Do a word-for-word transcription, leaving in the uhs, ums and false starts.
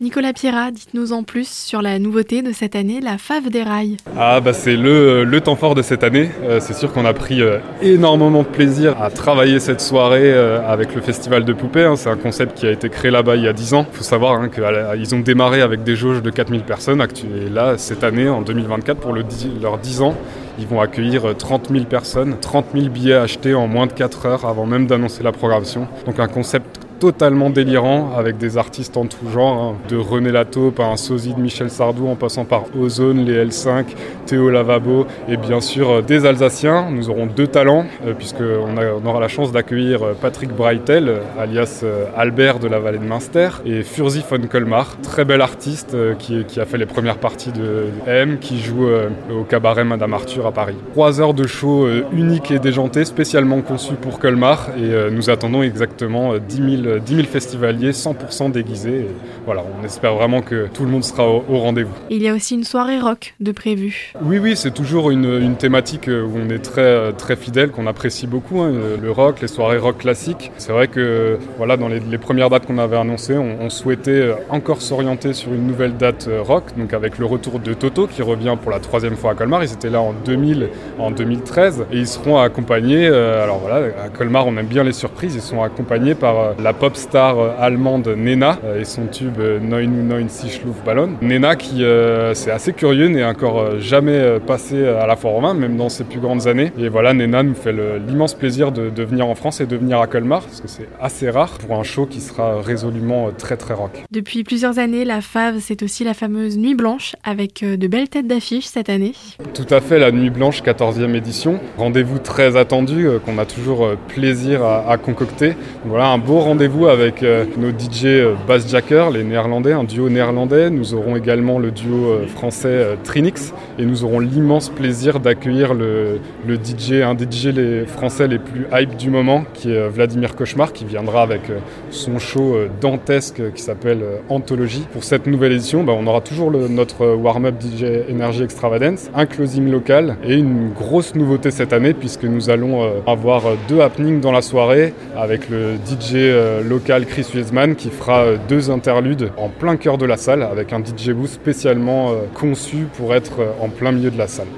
Nicolas Pierrat, dites-nous en plus sur la nouveauté de cette année, la Fave des Rails. Ah bah c'est le, le temps fort de cette année. Euh, c'est sûr qu'on a pris euh, énormément de plaisir à travailler cette soirée euh, avec le Festival de Poupées. Hein. C'est un concept qui a été créé là-bas il y a dix ans. Il faut savoir hein, qu'ils ont démarré avec des jauges de quatre mille personnes. Et là, cette année, en deux mille vingt-quatre, pour le, leurs dix ans, ils vont accueillir trente mille personnes, trente mille billets achetés en moins de quatre heures avant même d'annoncer la programmation. Donc un concept totalement délirant avec des artistes en tout genre, hein, de René Lataupe à un sosie de Michel Sardou en passant par Ozone, les L cinq, Théo Lavabo et bien sûr euh, des Alsaciens. Nous aurons deux talents euh, puisqu'on on aura la chance d'accueillir euh, Patrick Breitel, euh, alias euh, Albert de la vallée de Münster, et Furzi von Colmar, très bel artiste euh, qui, qui a fait les premières parties de M, qui joue euh, au cabaret Madame Arthur à Paris. Trois heures de show euh, unique et déjanté, spécialement conçu pour Colmar, et euh, nous attendons exactement euh, dix mille festivaliers cent pour cent déguisés. Et voilà, on espère vraiment que tout le monde sera au, au rendez-vous. Il y a aussi une soirée rock de prévue. Oui, oui, c'est toujours une, une thématique où on est très, très fidèle, qu'on apprécie beaucoup, hein, le rock, les soirées rock classiques. C'est vrai que voilà, dans les, les premières dates qu'on avait annoncées, on, on souhaitait encore s'orienter sur une nouvelle date rock, donc avec le retour de Toto qui revient pour la troisième fois à Colmar. Ils étaient là en deux mille, en deux mille treize et ils seront accompagnés, euh, alors voilà, à Colmar on aime bien les surprises, ils sont accompagnés par euh, la pop star allemande Nena euh, et son tube neun neun six Luftballon. Nena qui, euh, c'est assez curieux, n'est encore euh, jamais euh, passé à la Foire Romain, même dans ses plus grandes années. Et voilà, Nena nous fait le, l'immense plaisir de, de venir en France et de venir à Colmar, parce que c'est assez rare pour un show qui sera résolument euh, très très rock. Depuis plusieurs années, la Fave, c'est aussi la fameuse Nuit Blanche, avec euh, de belles têtes d'affiche cette année. Tout à fait, la Nuit Blanche, quatorzième édition. Rendez-vous très attendu, euh, qu'on a toujours euh, plaisir à, à concocter. Donc voilà, un beau rendez-vous avec euh, nos D J euh, Bassjacker, les néerlandais, un duo néerlandais. Nous aurons également le duo euh, français euh, Trinix et nous aurons l'immense plaisir d'accueillir le, le D J, un des D J les français les plus hype du moment, qui est euh, Vladimir Cauchemar, qui viendra avec euh, son show euh, dantesque euh, qui s'appelle euh, Anthologie. Pour cette nouvelle édition, bah, on aura toujours le, notre warm-up D J Energy Extravagance, un closing local et une grosse nouveauté cette année puisque nous allons euh, avoir deux happenings dans la soirée avec le D J euh, local Chris Wiesman qui fera deux interludes en plein cœur de la salle avec un D J booth spécialement conçu pour être en plein milieu de la salle.